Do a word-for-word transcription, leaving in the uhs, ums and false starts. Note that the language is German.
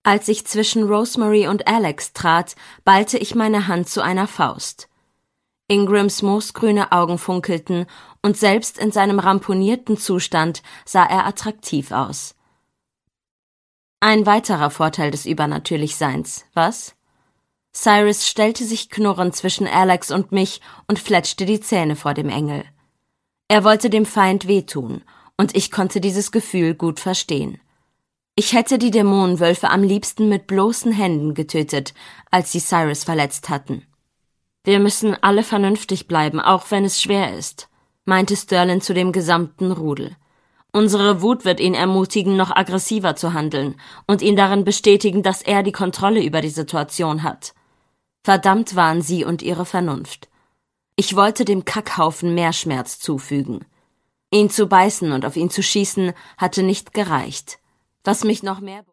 Als ich zwischen Rosemary und Alex trat, ballte ich meine Hand zu einer Faust. Ingrams moosgrüne Augen funkelten, und selbst in seinem ramponierten Zustand sah er attraktiv aus. Ein weiterer Vorteil des Übernatürlichseins, was? Cyrus stellte sich knurrend zwischen Alex und mich und fletschte die Zähne vor dem Engel. Er wollte dem Feind wehtun, und ich konnte dieses Gefühl gut verstehen. Ich hätte die Dämonenwölfe am liebsten mit bloßen Händen getötet, als sie Cyrus verletzt hatten. »Wir müssen alle vernünftig bleiben, auch wenn es schwer ist«, meinte Sterling zu dem gesamten Rudel. »Unsere Wut wird ihn ermutigen, noch aggressiver zu handeln und ihn darin bestätigen, dass er die Kontrolle über die Situation hat. Verdammt waren sie und ihre Vernunft. Ich wollte dem Kackhaufen mehr Schmerz zufügen. Ihn zu beißen und auf ihn zu schießen hatte nicht gereicht. Was mich noch mehr